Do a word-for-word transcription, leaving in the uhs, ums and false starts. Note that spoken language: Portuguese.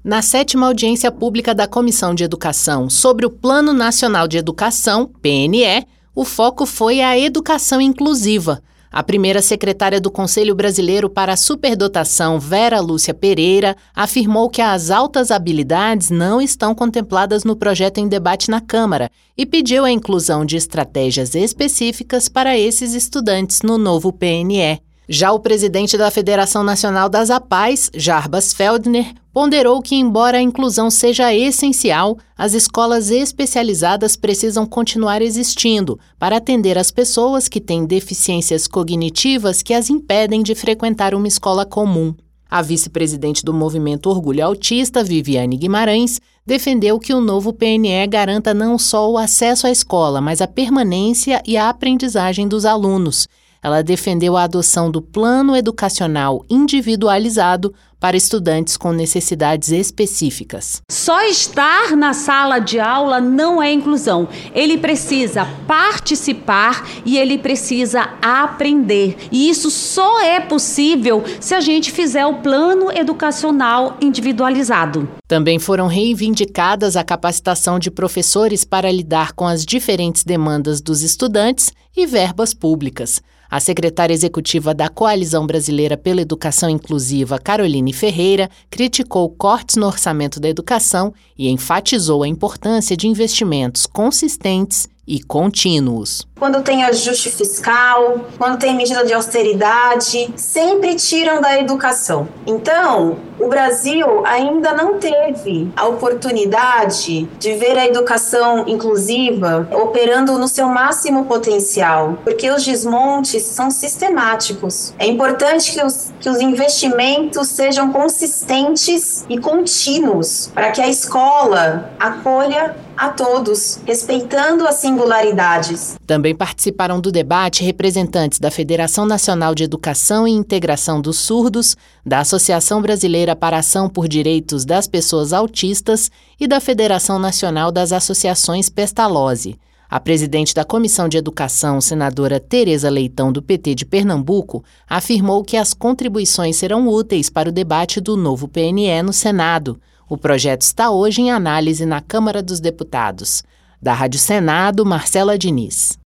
Na sétima audiência pública da Comissão de Educação sobre o Plano Nacional de Educação, P N E, o foco foi a educação inclusiva. A primeira secretária do Conselho Brasileiro para a Superdotação, Vera Lúcia Pereira, afirmou que as altas habilidades não estão contempladas no projeto em debate na Câmara e pediu a inclusão de estratégias específicas para esses estudantes no novo P N E. Já o presidente da Federação Nacional das APAES, Jarbas Feldner, ponderou que, embora a inclusão seja essencial, as escolas especializadas precisam continuar existindo para atender as pessoas que têm deficiências cognitivas que as impedem de frequentar uma escola comum. A vice-presidente do Movimento Orgulho Autista, Viviane Guimarães, defendeu que o novo P N E garanta não só o acesso à escola, mas a permanência e a aprendizagem dos alunos. Ela defendeu a adoção do Plano Educacional Individualizado para estudantes com necessidades específicas. Só estar na sala de aula não é inclusão. Ele precisa participar e ele precisa aprender. E isso só é possível se a gente fizer o Plano Educacional Individualizado. Também foram reivindicadas a capacitação de professores para lidar com as diferentes demandas dos estudantes e verbas públicas. A secretária executiva da Coalizão Brasileira pela Educação Inclusiva, Caroline Ferreira, criticou cortes no orçamento da educação e enfatizou a importância de investimentos consistentes e contínuos. Quando tem ajuste fiscal, quando tem medida de austeridade, sempre tiram da educação. Então, o Brasil ainda não teve a oportunidade de ver a educação inclusiva operando no seu máximo potencial, porque os desmontes são sistemáticos. É importante que os, que os investimentos sejam consistentes e contínuos, para que a escola acolha a todos, respeitando as singularidades. Também participaram do debate representantes da Federação Nacional de Educação e Integração dos Surdos, da Associação Brasileira para a Ação por Direitos das Pessoas Autistas e da Federação Nacional das Associações Pestalozzi. A presidente da Comissão de Educação, senadora Tereza Leitão, do P T de Pernambuco, afirmou que as contribuições serão úteis para o debate do novo P N E no Senado. O projeto está hoje em análise na Câmara dos Deputados. Da Rádio Senado, Marcela Diniz.